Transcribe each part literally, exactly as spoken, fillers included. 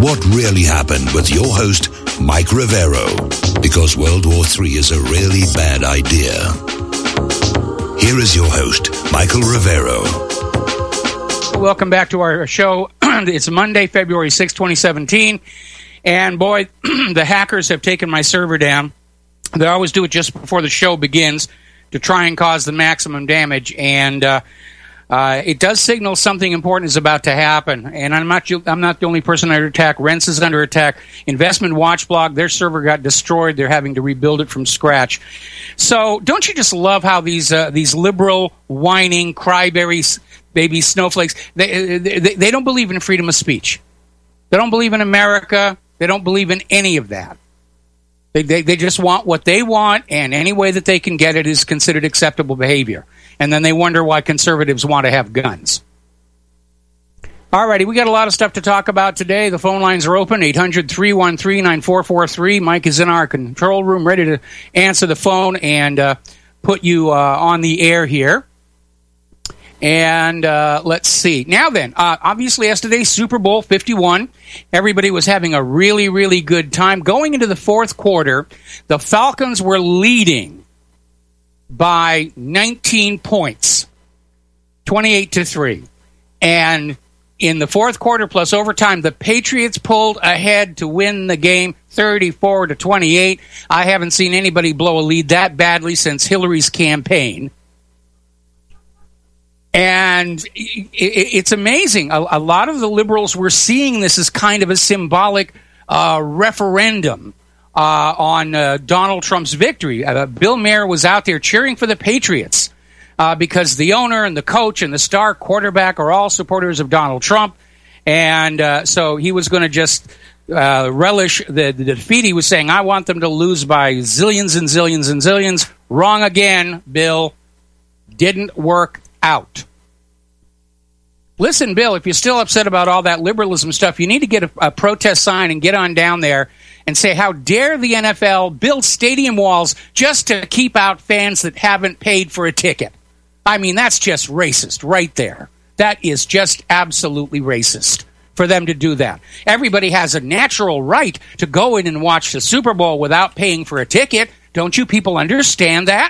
what really happened with your host, Mike Rivero, because World War Three is a really bad idea. Here is your host, Michael Rivero. Welcome back to our show. It's Monday, February sixth, twenty seventeen, and boy, the hackers have taken my server down. They always do it just before the show begins to try and cause the maximum damage, and uh, uh, it does signal something important is about to happen. And I'm not I'm not the only person under attack. Rents is under attack. Investment Watch Blog, their server got destroyed. They're having to rebuild it from scratch. So don't you just love how these uh, these liberal, whining, cryberry baby snowflakes, they, they they don't believe in freedom of speech. They don't believe in America. They don't believe in any of that. They, they they just want what they want, and any way that they can get it is considered acceptable behavior. And then they wonder why conservatives want to have guns. All righty, we got a lot of stuff to talk about today. The phone lines are open, eight hundred, three one three, nine four four three. Mike is in our control room, ready to answer the phone and uh, put you uh, on the air here. And uh, let's see. Now then, uh, obviously yesterday, Super Bowl fifty-one. Everybody was having a really, really good time. Going into the fourth quarter, the Falcons were leading by nineteen points, twenty-eight to three. And in the fourth quarter plus overtime, the Patriots pulled ahead to win the game thirty-four to twenty-eight. I haven't seen anybody blow a lead that badly since Hillary's campaign. And it's amazing. A lot of the liberals were seeing this as kind of a symbolic uh, referendum uh, on uh, Donald Trump's victory. Uh, Bill Maher was out there cheering for the Patriots uh, because the owner and the coach and the star quarterback are all supporters of Donald Trump. And uh, so he was going to just uh, relish the, the defeat. He was saying, I want them to lose by zillions and zillions and zillions. Wrong again, Bill. Didn't work out. Listen, Bill, if you're still upset about all that liberalism stuff, you need to get a, a protest sign and get on down there and say, how dare the N F L build stadium walls just to keep out fans that haven't paid for a ticket? I mean, that's just racist right there. That is just absolutely racist for them to do that. Everybody has a natural right to go in and watch the Super Bowl without paying for a ticket. Don't you people understand that?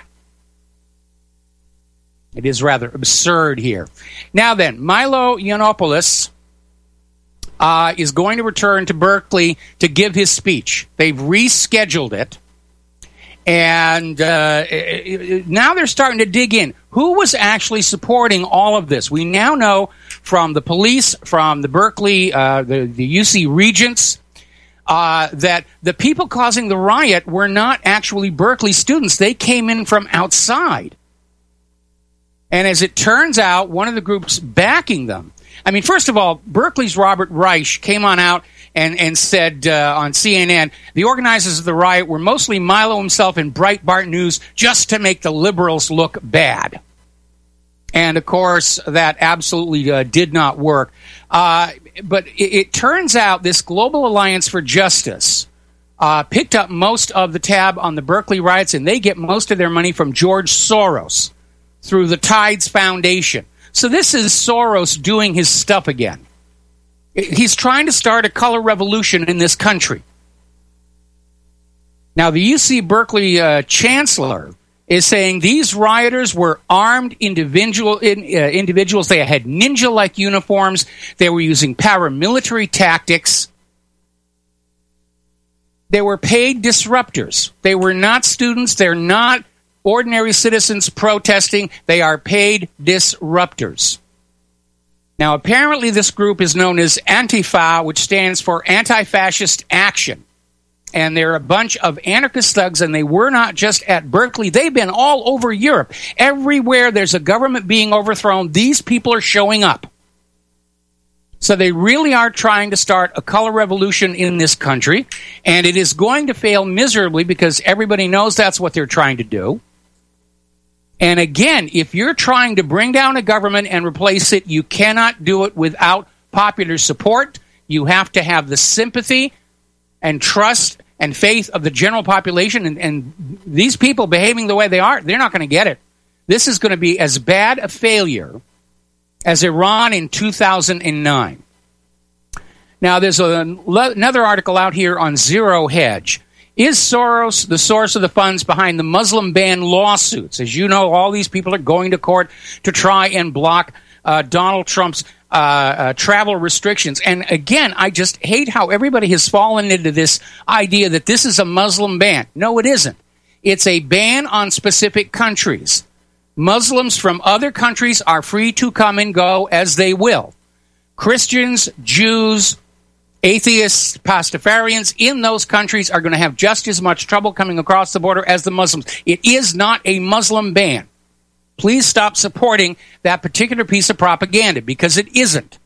It is rather absurd here. Now then, Milo Yiannopoulos uh, is going to return to Berkeley to give his speech. They've rescheduled it. And uh, now they're starting to dig in. Who was actually supporting all of this? We now know from the police, from the Berkeley, uh, the, the U C regents, uh, that the people causing the riot were not actually Berkeley students. They came in from outside. And as it turns out, one of the groups backing them, I mean, first of all, Berkeley's Robert Reich came on out and, and said uh, on C N N, the organizers of the riot were mostly Milo himself and Breitbart News just to make the liberals look bad. And, of course, that absolutely uh, did not work. Uh, but it, it turns out this Global Alliance for Justice uh, picked up most of the tab on the Berkeley riots, and they get most of their money from George Soros through the Tides Foundation. So this is Soros doing his stuff again. He's trying to start a color revolution in this country. Now, the U C Berkeley uh, chancellor is saying these rioters were armed individual in, uh, individuals. They had ninja-like uniforms. They were using paramilitary tactics. They were paid disruptors. They were not students. They're not ordinary citizens protesting. They are paid disruptors. Now, apparently this group is known as Antifa, which stands for Anti-Fascist Action. And they're a bunch of anarchist thugs, and they were not just at Berkeley. They've been all over Europe. Everywhere there's a government being overthrown, these people are showing up. So they really are trying to start a color revolution in this country, and it is going to fail miserably because everybody knows that's what they're trying to do. And again, if you're trying to bring down a government and replace it, you cannot do it without popular support. You have to have the sympathy and trust and faith of the general population. And, and these people behaving the way they are, they're not going to get it. This is going to be as bad a failure as Iran in two thousand nine. Now, there's a, another article out here on Zero Hedge. Is Soros the source of the funds behind the Muslim ban lawsuits? As you know, all these people are going to court to try and block uh, Donald Trump's uh, uh, travel restrictions. And again, I just hate how everybody has fallen into this idea that this is a Muslim ban. No, it isn't. It's a ban on specific countries. Muslims from other countries are free to come and go as they will. Christians, Jews, atheists, Pastafarians in those countries are going to have just as much trouble coming across the border as the Muslims. It is not a Muslim ban. Please stop supporting that particular piece of propaganda, because it isn't.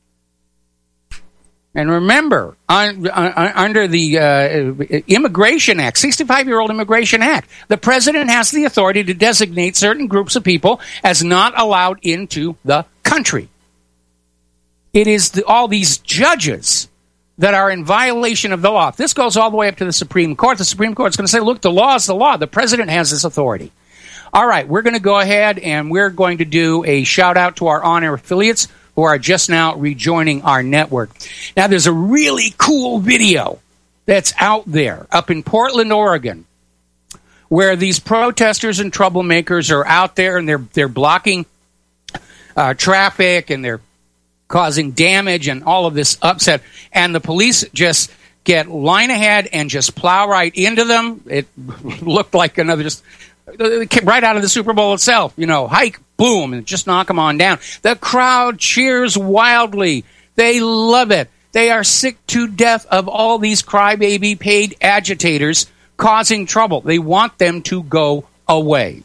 And remember, un, un, under the uh, Immigration Act, sixty-five-year-old Immigration Act, the president has the authority to designate certain groups of people as not allowed into the country. It is the, all these judges that are in violation of the law. If this goes all the way up to the Supreme Court, the Supreme Court is going to say, look, the law is the law. The president has this authority. All right, we're going to go ahead and we're going to do a shout-out to our on-air affiliates who are just now rejoining our network. Now, there's a really cool video that's out there up in Portland, Oregon, where these protesters and troublemakers are out there and they're they're blocking uh, traffic and they're causing damage and all of this upset. And the police just get line ahead and just plow right into them. It looked like another just right out of the Super Bowl itself, you know, hike, boom, and just knock them on down. The crowd cheers wildly. They love it. They are sick to death of all these crybaby paid agitators causing trouble. They want them to go away.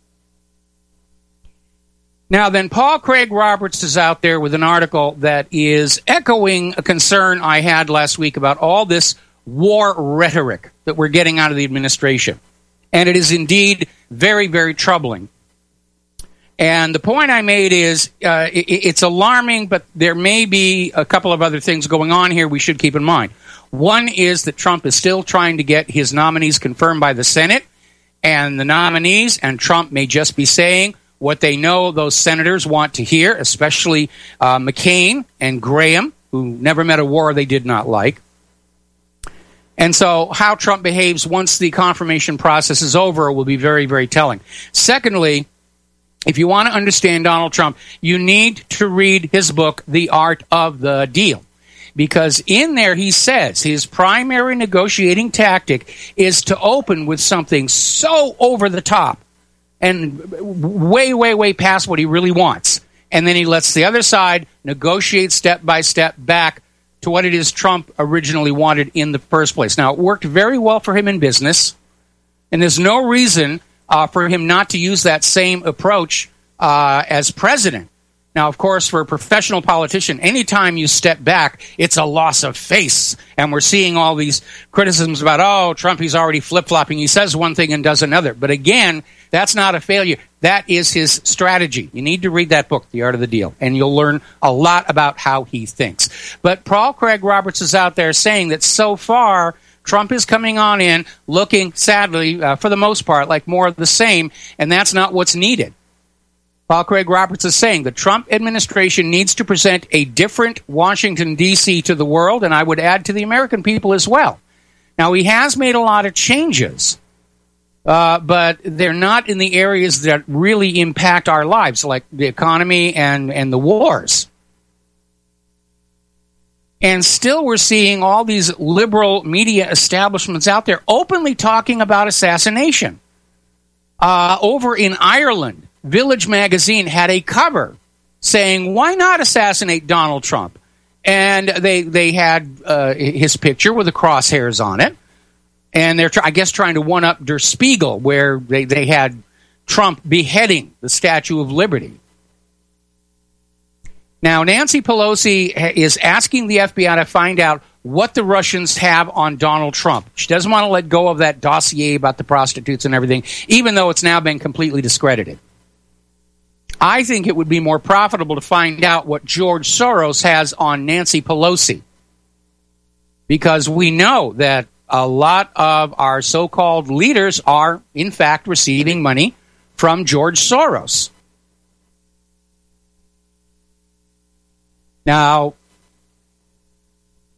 Now then, Paul Craig Roberts is out there with an article that is echoing a concern I had last week about all this war rhetoric that we're getting out of the administration. And it is indeed very, very troubling. And the point I made is uh, it, it's alarming, but there may be a couple of other things going on here we should keep in mind. One is that Trump is still trying to get his nominees confirmed by the Senate, and the nominees and Trump may just be saying what they know those senators want to hear, especially uh, McCain and Graham, who never met a war they did not like. And so how Trump behaves once the confirmation process is over will be very, very telling. Secondly, if you want to understand Donald Trump, you need to read his book, The Art of the Deal. Because in there he says his primary negotiating tactic is to open with something so over the top and way, way, way past what he really wants. And then he lets the other side negotiate step by step back to what it is Trump originally wanted in the first place. Now, it worked very well for him in business, and there's no reason uh, for him not to use that same approach uh, as president. Now, of course, for a professional politician, anytime you step back, it's a loss of face. And we're seeing all these criticisms about, oh, Trump, he's already flip-flopping. He says one thing and does another. But again, that's not a failure. That is his strategy. You need to read that book, The Art of the Deal, and you'll learn a lot about how he thinks. But Paul Craig Roberts is out there saying that so far, Trump is coming on in looking, sadly, uh, for the most part, like more of the same, and that's not what's needed. Paul Craig Roberts is saying the Trump administration needs to present a different Washington, D C to the world, and I would add to the American people as well. Now, he has made a lot of changes, uh, but they're not in the areas that really impact our lives, like the economy and, and the wars. And still we're seeing all these liberal media establishments out there openly talking about assassination. Uh, over in Ireland, Village magazine had a cover saying, why not assassinate Donald Trump? And they they had uh, his picture with the crosshairs on it. And they're, I guess, trying to one-up Der Spiegel, where they, they had Trump beheading the Statue of Liberty. Now, Nancy Pelosi is asking the F B I to find out what the Russians have on Donald Trump. She doesn't want to let go of that dossier about the prostitutes and everything, even though it's now been completely discredited. I think it would be more profitable to find out what George Soros has on Nancy Pelosi, because we know that a lot of our so-called leaders are, in fact, receiving money from George Soros. Now,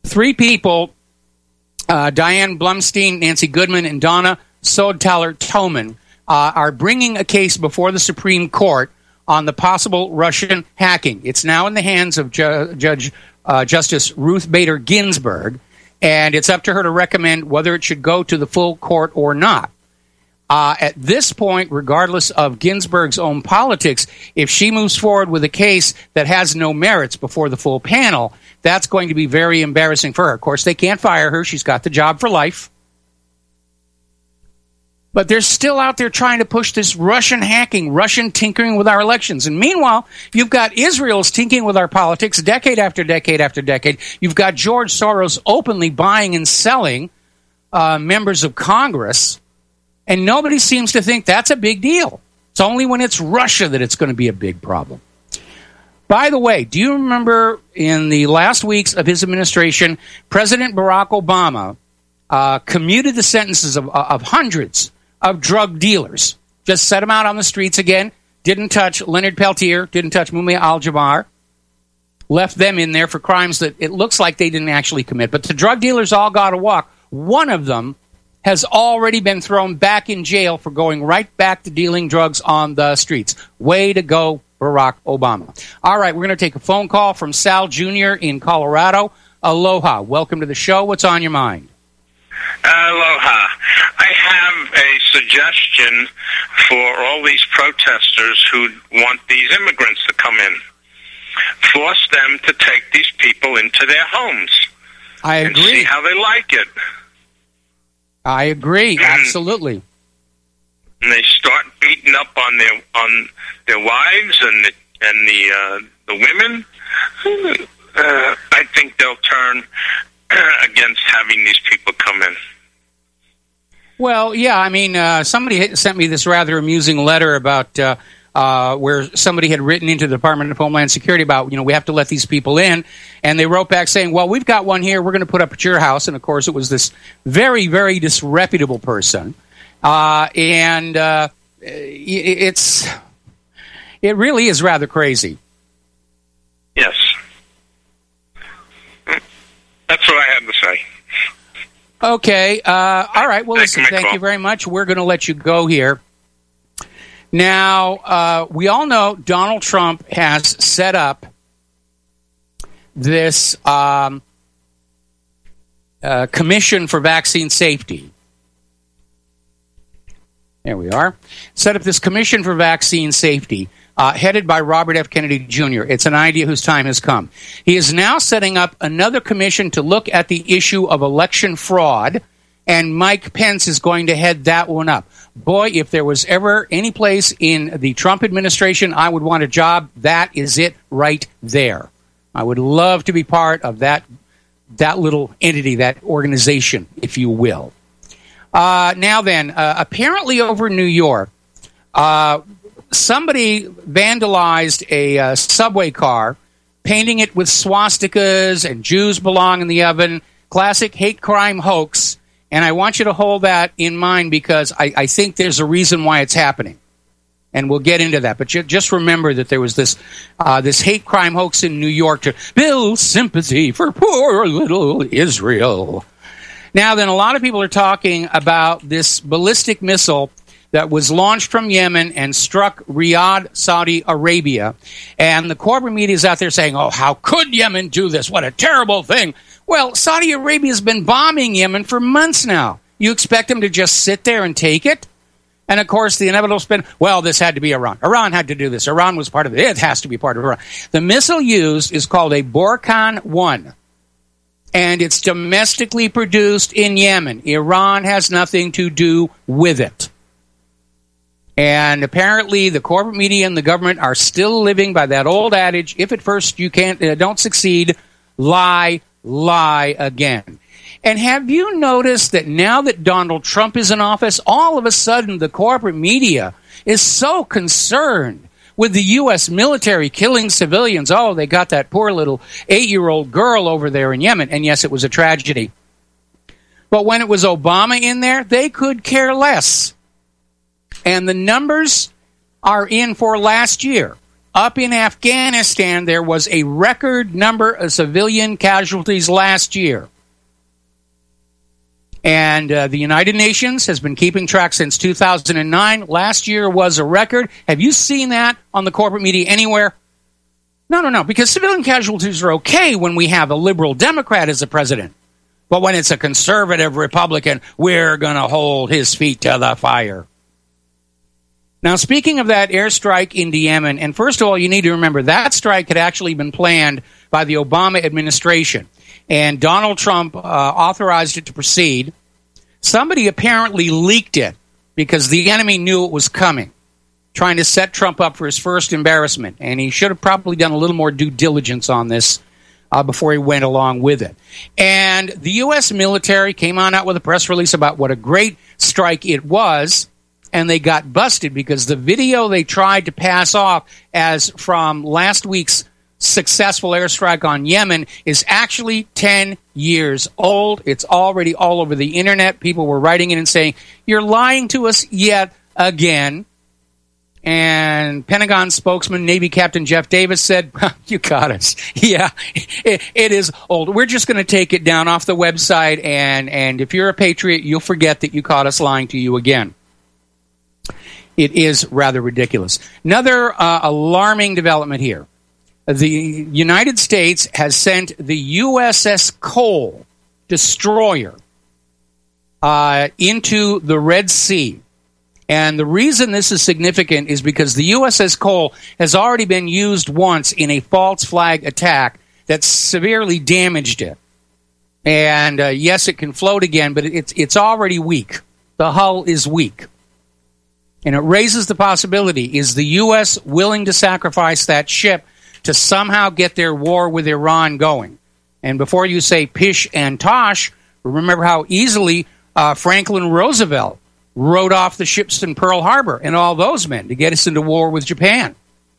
three people, uh, Diane Blumstein, Nancy Goodman, and Donna Sodtaler-Toman, uh, are bringing a case before the Supreme Court on the possible Russian hacking. It's now in the hands of Ju- Judge uh, Justice Ruth Bader Ginsburg, and it's up to her to recommend whether it should go to the full court or not. Uh, at this point, regardless of Ginsburg's own politics, if she moves forward with a case that has no merits before the full panel, that's going to be very embarrassing for her. Of course, they can't fire her. She's got the job for life. But they're still out there trying to push this Russian hacking, Russian tinkering with our elections. And meanwhile, you've got Israel's tinkering with our politics decade after decade after decade. You've got George Soros openly buying and selling uh, members of Congress. And nobody seems to think that's a big deal. It's only when it's Russia that it's going to be a big problem. By the way, do you remember in the last weeks of his administration, President Barack Obama uh, commuted the sentences of, of hundreds of drug dealers? Just set them out on the streets again. Didn't touch Leonard Peltier, didn't touch Mumia Al-Jabbar. Left them in there for crimes that it looks like they didn't actually commit. But the drug dealers all got to walk. One of them has already been thrown back in jail for going right back to dealing drugs on the streets. Way to go, Barack Obama. All right, we're going to take a phone call from Sal Junior in Colorado. Aloha. Welcome to the show. What's on your mind? Aloha. I have a suggestion for all these protesters who want these immigrants to come in. Force them to take these people into their homes. I agree. And see how they like it. I agree, absolutely. And they start beating up on their on their wives and the, and the uh, the women. Uh, I think they'll turn against having these people come in. Well, yeah, I mean, uh, somebody sent me this rather amusing letter about uh, uh, where somebody had written into the Department of Homeland Security about, you know, we have to let these people in. And they wrote back saying, well, we've got one here we're going to put up at your house. And, of course, it was this very, very disreputable person. Uh, and uh, it's it really is rather crazy. Yes. That's what I had to say. Okay. Uh, all right. Well, listen, thank call. you very much. We're going to let you go here. Now, uh, we all know Donald Trump has set up this um, uh, Commission for Vaccine Safety. There we are. Set up this Commission for Vaccine Safety, uh, headed by Robert F. Kennedy Junior It's an idea whose time has come. He is now setting up another commission to look at the issue of election fraud, and Mike Pence is going to head that one up. Boy, if there was ever any place in the Trump administration I would want a job, that is it right there. I would love to be part of that that little entity, that organization, if you will. Uh, now then, uh, apparently over in New York, uh, somebody vandalized a uh, subway car, painting it with swastikas and Jews belong in the oven, classic hate crime hoax. And I want you to hold that in mind because I, I think there's a reason why it's happening. And we'll get into that. But ju- just remember that there was this uh, this hate crime hoax in New York to build sympathy for poor little Israel. Now then, a lot of people are talking about this ballistic missile that was launched from Yemen and struck Riyadh, Saudi Arabia. And the corporate media is out there saying, oh, how could Yemen do this? What a terrible thing. Well, Saudi Arabia has been bombing Yemen for months now. You expect them to just sit there and take it? And, of course, the inevitable spin, well, this had to be Iran. Iran had to do this. Iran was part of it. It has to be part of Iran. The missile used is called a Borkan one, and it's domestically produced in Yemen. Iran has nothing to do with it. And apparently the corporate media and the government are still living by that old adage, if at first you can't, uh, don't succeed, lie, lie again. And have you noticed that now that Donald Trump is in office, all of a sudden the corporate media is so concerned with the U S military killing civilians? Oh, they got that poor little eight-year-old girl over there in Yemen. And yes, it was a tragedy. But when it was Obama in there, they could care less. And the numbers are in for last year. up in Afghanistan, there was a record number of civilian casualties last year. And uh, the United Nations has been keeping track since two thousand nine. Last year was a record. Have you seen that on the corporate media anywhere? No, no, no, because civilian casualties are okay when we have a liberal Democrat as a president. But when it's a conservative Republican, we're going to hold his feet to the fire. Now, speaking of that airstrike into Yemen, and first of all, you need to remember that strike had actually been planned by the Obama administration, and Donald Trump uh, authorized it to proceed. Somebody apparently leaked it because the enemy knew it was coming, trying to set Trump up for his first embarrassment, and he should have probably done a little more due diligence on this uh, before he went along with it. And the U S military came on out with a press release about what a great strike it was, and they got busted because the video they tried to pass off as from last week's successful airstrike on Yemen is actually ten years old. It's already all over the internet. People were writing in and saying, "You're lying to us yet again." And Pentagon spokesman Navy Captain Jeff Davis said, "You got us. Yeah, it, it is old. We're just going to take it down off the website, and, and if you're a patriot, you'll forget that you caught us lying to you again." It is rather ridiculous. Another uh, alarming development here. The United States has sent the U S S Cole destroyer uh, into the Red Sea. And the reason this is significant is because the U S S Cole has already been used once in a false flag attack that severely damaged it. And uh, yes, it can float again, but it's it's already weak. The hull is weak. And it raises the possibility, is the U S willing to sacrifice that ship to somehow get their war with Iran going? And before you say pish and tosh, remember how easily uh, Franklin Roosevelt wrote off the ships in Pearl Harbor and all those men to get us into war with Japan.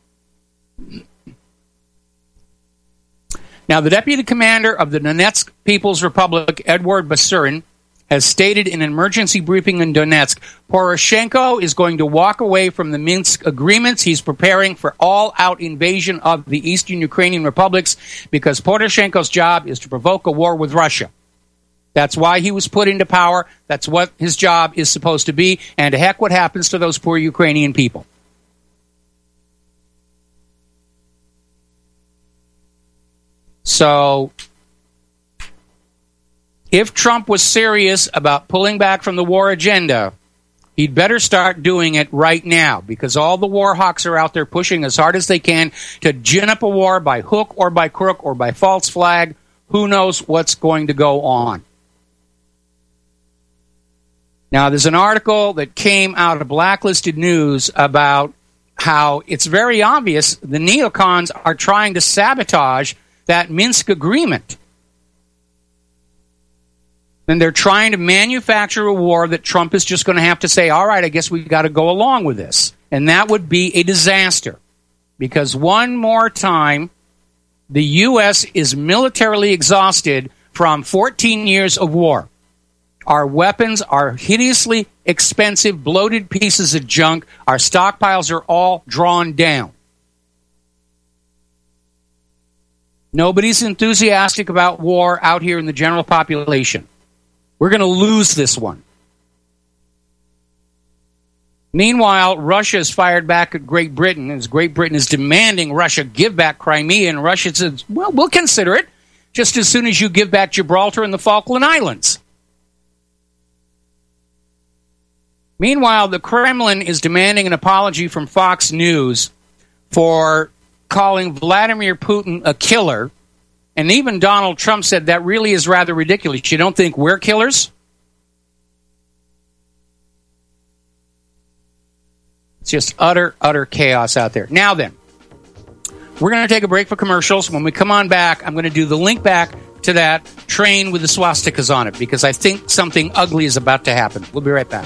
Now, the deputy commander of the Donetsk People's Republic, Edward Basurin, has stated in an emergency briefing in Donetsk, Poroshenko is going to walk away from the Minsk agreements. He's preparing for all-out invasion of the eastern Ukrainian republics because Poroshenko's job is to provoke a war with Russia. That's why he was put into power. That's what his job is supposed to be. And to heck what happens to those poor Ukrainian people. So, if Trump was serious about pulling back from the war agenda, he'd better start doing it right now, because all the war hawks are out there pushing as hard as they can to gin up a war by hook or by crook or by false flag. Who knows what's going to go on? Now, there's an article that came out of Blacklisted News about how it's very obvious the neocons are trying to sabotage that Minsk agreement. And they're trying to manufacture a war that Trump is just going to have to say, all right, I guess we've got to go along with this. And that would be a disaster. Because one more time, the U S is militarily exhausted from fourteen years of war. Our weapons are hideously expensive, bloated pieces of junk. Our stockpiles are all drawn down. Nobody's enthusiastic about war out here in the general population. We're going to lose this one. Meanwhile, Russia has fired back at Great Britain, as Great Britain is demanding Russia give back Crimea, and Russia says, well, we'll consider it just as soon as you give back Gibraltar and the Falkland Islands. Meanwhile, the Kremlin is demanding an apology from Fox News for calling Vladimir Putin a killer. And even Donald Trump said that really is rather ridiculous. You don't think we're killers? It's just utter, utter chaos out there. Now then, we're going to take a break for commercials. When we come on back, I'm going to do the link back to that train with the swastikas on it, because I think something ugly is about to happen. We'll be right back.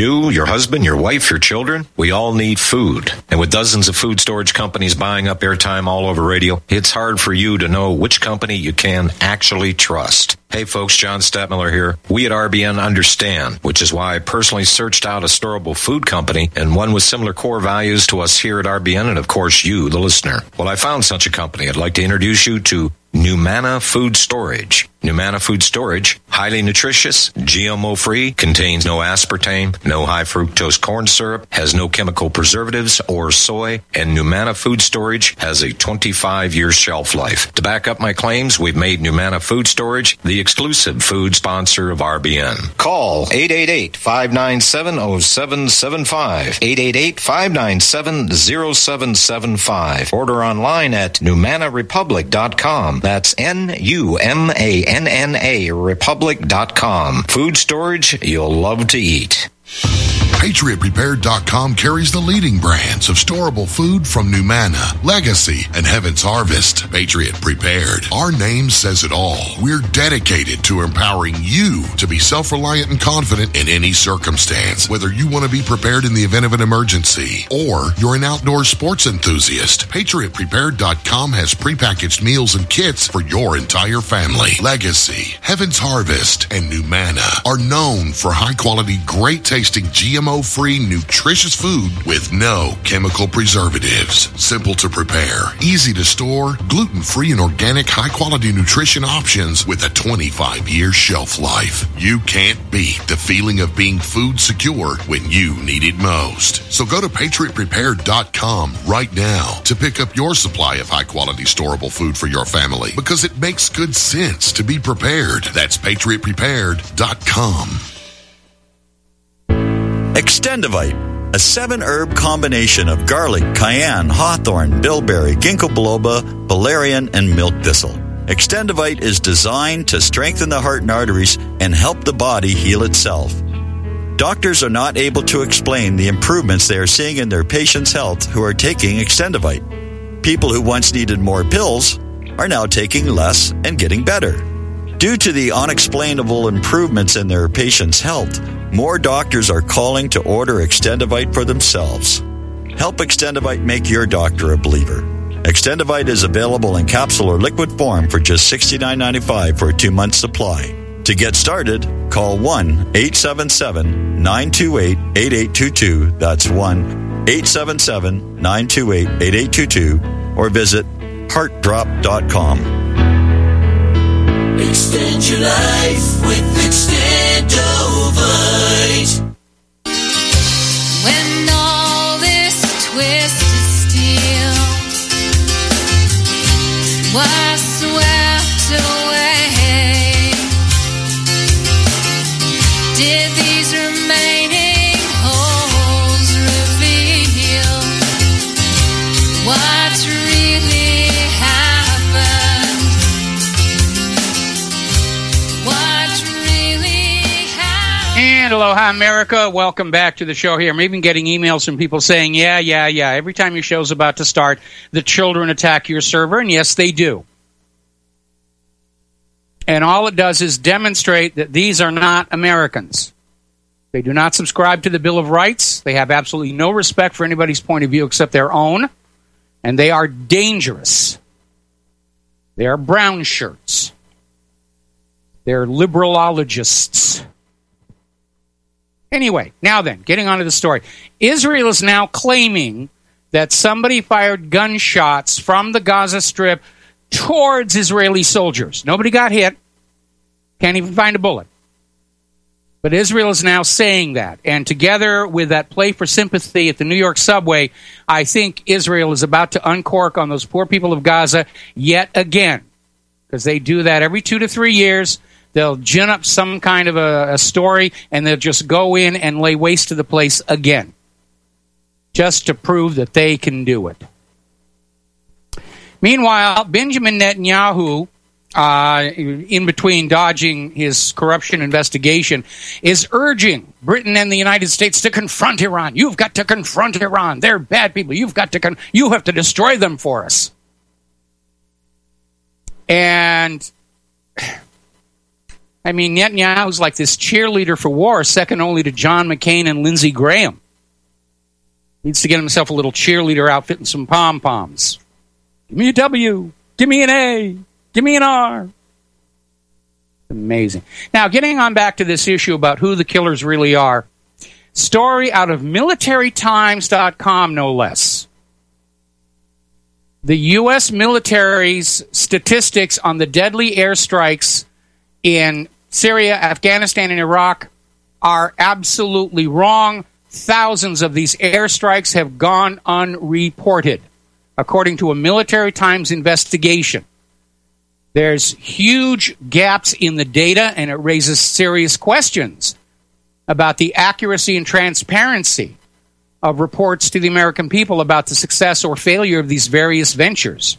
You, your husband, your wife, your children, we all need food. And with dozens of food storage companies buying up airtime all over radio, it's hard for you to know which company you can actually trust. Hey folks, John Stadtmiller here. We at R B N understand, which is why I personally searched out a storable food company and one with similar core values to us here at R B N and of course you, the listener. Well, I found such a company. I'd like to introduce you to Numana Food Storage. Numana Food Storage, highly nutritious, G M O-free, contains no aspartame, no high fructose corn syrup, has no chemical preservatives or soy, and Numana Food Storage has a twenty-five year shelf life. To back up my claims, we've made Numana Food Storage the exclusive food sponsor of R B N. Call eight eight eight, five nine seven, zero seven seven five, eight eight eight, five nine seven, zero seven seven five. Order online at numana republic dot com. That's N U M A N N A republic dot com. Food storage you'll love to eat. Patriot Prepared dot com carries the leading brands of storable food from Numana, Legacy, and Heaven's Harvest. Patriot Prepared. Our name says it all. We're dedicated to empowering you to be self-reliant and confident in any circumstance. Whether you want to be prepared in the event of an emergency or you're an outdoor sports enthusiast, Patriot Prepared dot com has prepackaged meals and kits for your entire family. Legacy, Heaven's Harvest, and Numana are known for high-quality, great-tasting G M O-free, nutritious food with no chemical preservatives. Simple to prepare, easy to store, gluten-free and organic high-quality nutrition options with a twenty-five year shelf life. You can't beat the feeling of being food secure when you need it most. So go to Patriot Prepared dot com right now to pick up your supply of high-quality storable food for your family because it makes good sense to be prepared. That's Patriot Prepared dot com. Extendivite, a seven-herb combination of garlic, cayenne, hawthorn, bilberry, ginkgo biloba, valerian, and milk thistle. Extendivite is designed to strengthen the heart and arteries and help the body heal itself. Doctors are not able to explain the improvements they are seeing in their patients' health who are taking Extendivite. People who once needed more pills are now taking less and getting better. Due to the unexplainable improvements in their patients' health, more doctors are calling to order Extendivite for themselves. Help Extendivite make your doctor a believer. Extendivite is available in capsule or liquid form for just sixty-nine ninety-five for a two-month supply. To get started, call one eight seven seven, nine two eight, eight eight two two. That's one eight seven seven, nine two eight, eight eight two two. Or visit heart drop dot com. Extend your life with Extendovite. When all this twisted steel was swept away, did these remaining holes reveal what really happened? What really happened? And aloha, America. Welcome back to the show here. I'm even getting emails from people saying, yeah, yeah, yeah, every time your show's about to start, the children attack your server. And yes, they do. And all it does is demonstrate that these are not Americans. They do not subscribe to the Bill of Rights. They have absolutely no respect for anybody's point of view except their own. And they are dangerous. They are brown shirts. They're liberalologists. Anyway, now then, getting on to the story. Israel is now claiming that somebody fired gunshots from the Gaza Strip towards Israeli soldiers. Nobody got hit. Can't even find a bullet. But Israel is now saying that. And together with that play for sympathy at the New York subway, I think Israel is about to uncork on those poor people of Gaza yet again. Because they do that every two to three years. They'll gin up some kind of a, a story, and they'll just go in and lay waste to the place again. Just to prove that they can do it. Meanwhile, Benjamin Netanyahu, uh, in between dodging his corruption investigation, is urging Britain and the United States to confront Iran. You've got to confront Iran. They're bad people. You've got to con- you have to destroy them for us. And I mean, Netanyahu's like this cheerleader for war, second only to John McCain and Lindsey Graham. Needs to get himself a little cheerleader outfit and some pom-poms. Give me a W. Give me an A. Give me an R. Amazing. Now, getting on back to this issue about who the killers really are. Story out of military times dot com, no less. The U S military's statistics on the deadly airstrikes in Syria, Afghanistan, and Iraq are absolutely wrong. Thousands of these airstrikes have gone unreported, according to a Military Times investigation. There's huge gaps in the data, and it raises serious questions about the accuracy and transparency of reports to the American people about the success or failure of these various ventures.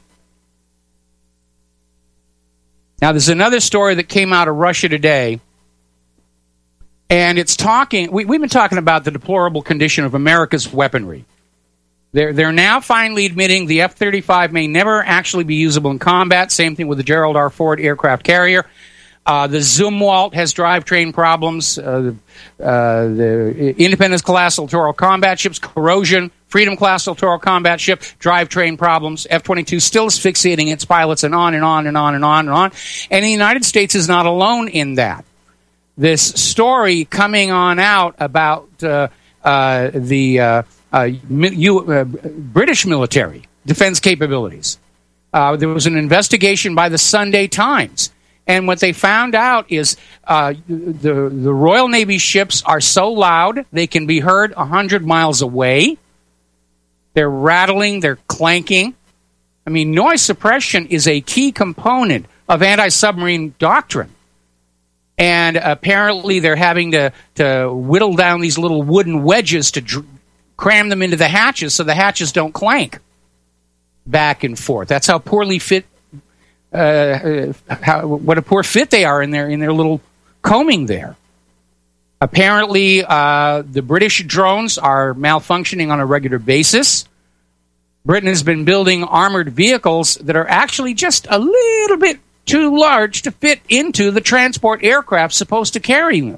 Now, there's another story that came out of Russia today, and it's talking, we, we've been talking about the deplorable condition of America's weaponry. They're, they're now finally admitting the F thirty-five may never actually be usable in combat. Same thing with the Gerald R. Ford aircraft carrier. Uh, the Zumwalt has drivetrain problems. Uh, uh, the Independence-class littoral combat ships, Corrosion, Freedom-class littoral combat ship, drivetrain problems. F twenty-two still asphyxiating its pilots, and on and on and on and on and on. And the United States is not alone in that. This story coming on out about uh, uh, the uh, uh, U- uh, British military defense capabilities. Uh, there was an investigation by the Sunday Times. And what they found out is uh, the, the Royal Navy ships are so loud they can be heard one hundred miles away. They're rattling, they're clanking. I mean, noise suppression is a key component of anti-submarine doctrine. And apparently they're having to, to whittle down these little wooden wedges to dr- cram them into the hatches so the hatches don't clank back and forth. That's how poorly fit Uh, how, what a poor fit they are in their in their little combing there. Apparently, uh, the British drones are malfunctioning on a regular basis. Britain has been building armored vehicles that are actually just a little bit too large to fit into the transport aircraft supposed to carry them.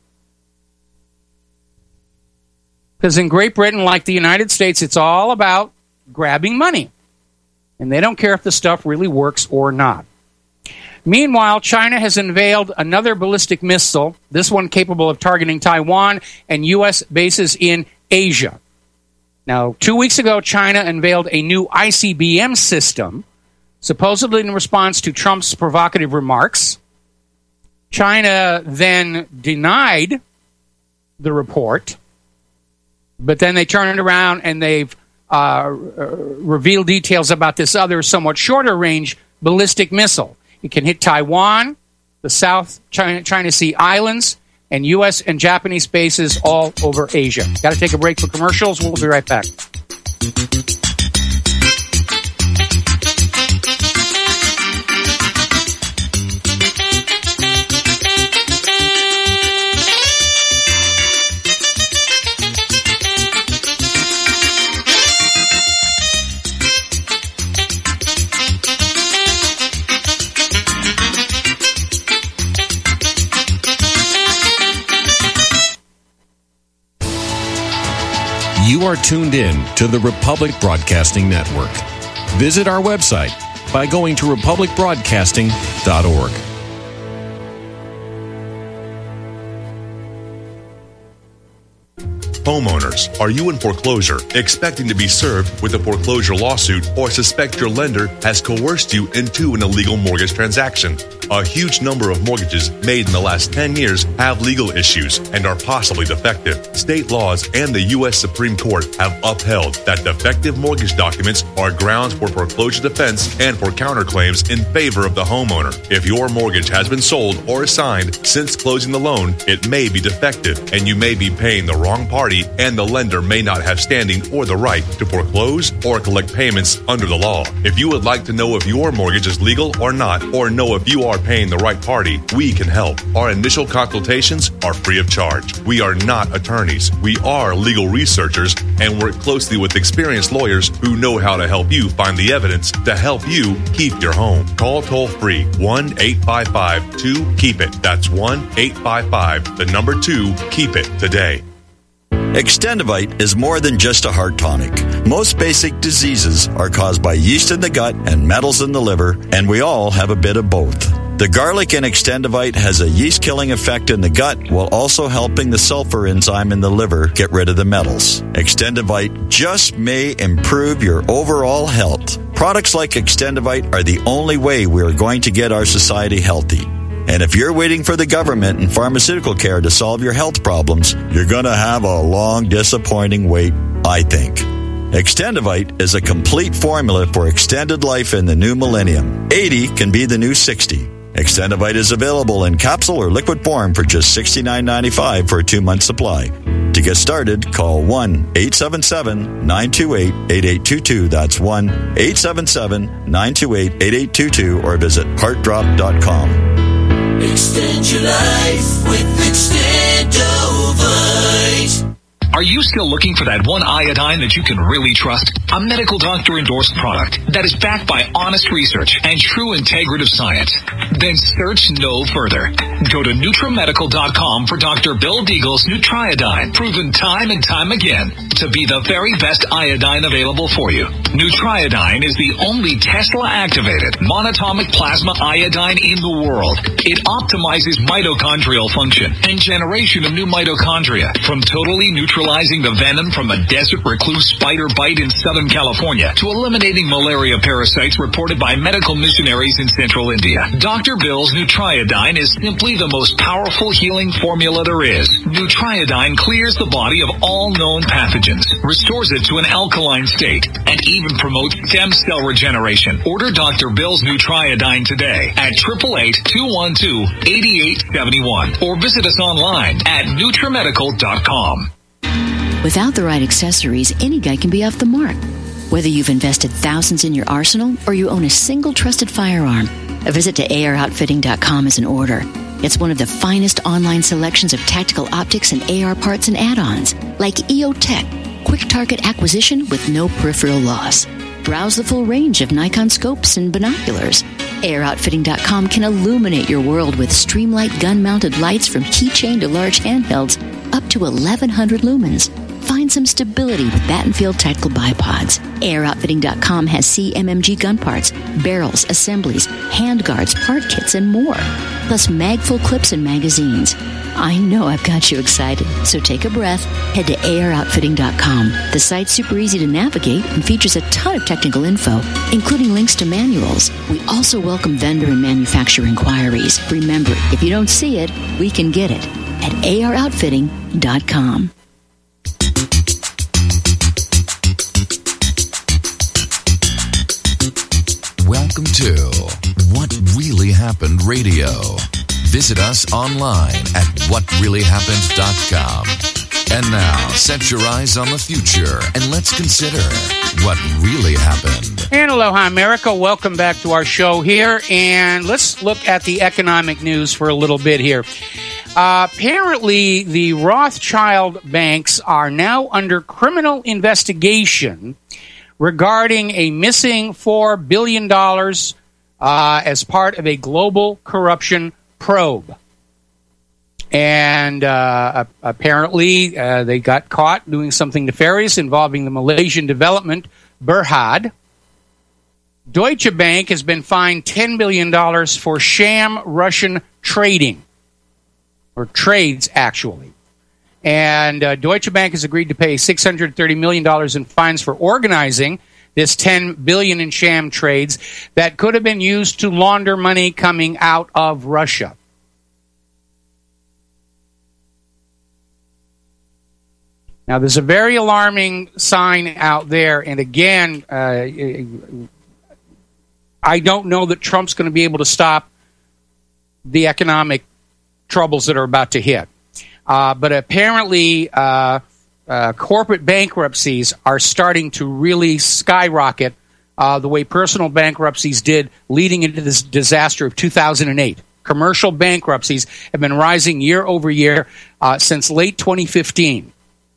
Because in Great Britain, like the United States, it's all about grabbing money. And they don't care if the stuff really works or not. Meanwhile, China has unveiled another ballistic missile, this one capable of targeting Taiwan and U S bases in Asia. Now, two weeks ago, China unveiled a new I C B M system, supposedly in response to Trump's provocative remarks. China then denied the report, but then they turned around and they've Uh, reveal details about this other somewhat shorter range ballistic missile. It can hit Taiwan, the South China, China Sea Islands, and U S and Japanese bases all over Asia. Got to take a break for commercials. We'll be right back. You are tuned in to the Republic Broadcasting Network. Visit our website by going to republic broadcasting dot org. Homeowners, are you in foreclosure, expecting to be served with a foreclosure lawsuit, or suspect your lender has coerced you into an illegal mortgage transaction? A huge number of mortgages made in the last ten years have legal issues and are possibly defective. State laws and the U S Supreme Court have upheld that defective mortgage documents are grounds for foreclosure defense and for counterclaims in favor of the homeowner. If your mortgage has been sold or assigned since closing the loan, it may be defective and you may be paying the wrong party, and the lender may not have standing or the right to foreclose or collect payments under the law. If you would like to know if your mortgage is legal or not, or know if you are are paying the right party, we can help. Our initial consultations are free of charge. We are not attorneys. We are legal researchers and work closely with experienced lawyers who know how to help you find the evidence to help you keep your home. Call toll free one eight five five two keep it. That's one eight five five, the number two, keep it today. Extendivite is more than just a heart tonic. Most basic diseases are caused by yeast in the gut and metals in the liver, and we all have a bit of both. The garlic in Extendivite has a yeast-killing effect in the gut while also helping the sulfur enzyme in the liver get rid of the metals. Extendivite just may improve your overall health. Products like Extendivite are the only way we are going to get our society healthy. And if you're waiting for the government and pharmaceutical care to solve your health problems, you're going to have a long, disappointing wait, I think. Extendivite is a complete formula for extended life in the new millennium. eighty can be the new sixty. Extendivite is available in capsule or liquid form for just sixty-nine ninety-five for a two-month supply. To get started, call one eight seven seven nine two eight eight eight two two. That's one eight seven seven nine two eight eight eight two two or visit heart drop dot com. Extend your life with Extendovite. Are you still looking for that one iodine that you can really trust? A medical doctor endorsed product that is backed by honest research and true integrative science? Then search no further. Go to Nutramedical dot com for Doctor Bill Deagle's Nutriodine, proven time and time again to be the very best iodine available for you. Nutriodine is the only Tesla-activated monatomic plasma iodine in the world. It optimizes mitochondrial function and generation of new mitochondria, from totally neutralizing the venom from a desert recluse spider bite in Southern California to eliminating malaria parasites reported by medical missionaries in central India. Doctor Bill's Nutriodine is simply the most powerful healing formula there is. Nutriodine clears the body of all known pathogens, restores it to an alkaline state, and even promotes stem cell regeneration. Order Doctor Bill's Nutriodine today at eight eight eight, two one two, eight eight seven one or visit us online at Nutramedical dot com. Without the right accessories, any guy can be off the mark. Whether you've invested thousands in your arsenal or you own a single trusted firearm, a visit to A R outfitting dot com is in order. It's one of the finest online selections of tactical optics and A R parts and add-ons, like E O Tech, quick target acquisition with no peripheral loss. Browse the full range of Nikon scopes and binoculars. A R outfitting dot com can illuminate your world with Streamlight gun-mounted lights from keychain to large handhelds up to eleven hundred lumens. Find some stability with Battenfield Tactical Bipods. A R outfitting dot com has C M M G gun parts, barrels, assemblies, handguards, part kits, and more. Plus mag-full clips and magazines. I know I've got you excited, so take a breath. Head to A R outfitting dot com. The site's super easy to navigate and features a ton of technical info, including links to manuals. We also welcome vendor and manufacturer inquiries. Remember, if you don't see it, we can get it at A R outfitting dot com. Welcome to What Really Happened Radio. Visit us online at what really happened dot com. And now, set your eyes on the future and let's consider what really happened. And aloha, America. Welcome back to our show here. And let's look at the economic news for a little bit here. Uh, apparently, the Rothschild banks are now under criminal investigation regarding a missing four billion dollars uh, as part of a global corruption probe. And uh, apparently uh, they got caught doing something nefarious involving the Malaysian development Berhad. Deutsche Bank has been fined ten billion dollars for sham Russian trading, or trades, actually. And uh, Deutsche Bank has agreed to pay six hundred thirty million dollars in fines for organizing this ten billion dollars in sham trades that could have been used to launder money coming out of Russia. Now, there's a very alarming sign out there, and again, uh, I don't know that Trump's going to be able to stop the economic troubles that are about to hit. Uh, but apparently, uh, uh, corporate bankruptcies are starting to really skyrocket uh, the way personal bankruptcies did leading into this disaster of two thousand eight. Commercial bankruptcies have been rising year over year uh, since late twenty fifteen.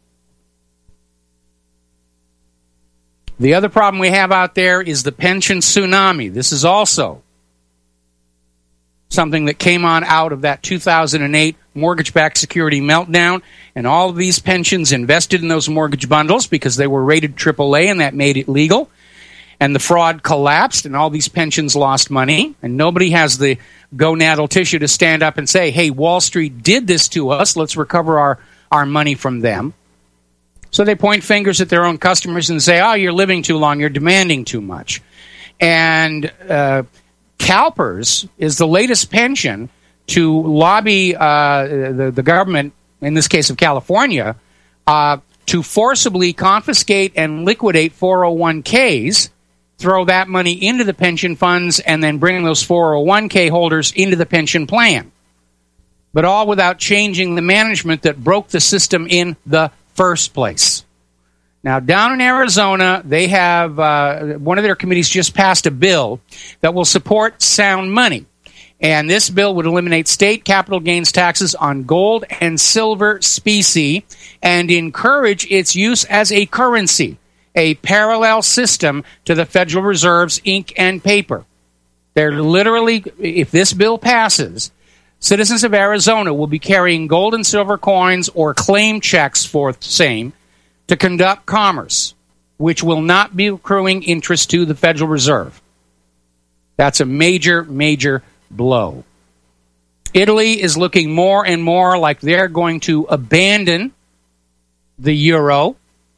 The other problem we have out there is the pension tsunami. This is also something that came on out of that two thousand eight mortgage-backed security meltdown, and all of these pensions invested in those mortgage bundles because they were rated triple A, and that made it legal. And the fraud collapsed, and all these pensions lost money, and nobody has the gonadal tissue to stand up and say, hey, Wall Street did this to us, let's recover our, our money from them. So they point fingers at their own customers and say, oh, you're living too long, you're demanding too much. And uh, CalPERS is the latest pension to lobby uh, the, the government, in this case of California, uh, to forcibly confiscate and liquidate four oh one k's, throw that money into the pension funds, and then bring those four oh one k holders into the pension plan. But all without changing the management that broke the system in the first place. Now, down in Arizona, they have, uh, one of their committees just passed a bill that will support sound money. And this bill would eliminate state capital gains taxes on gold and silver specie and encourage its use as a currency, a parallel system to the Federal Reserve's ink and paper. They're literally, if this bill passes, citizens of Arizona will be carrying gold and silver coins or claim checks for the same to conduct commerce, which will not be accruing interest to the Federal Reserve. That's a major, major blow. Italy is looking more and more like they're going to abandon the euro.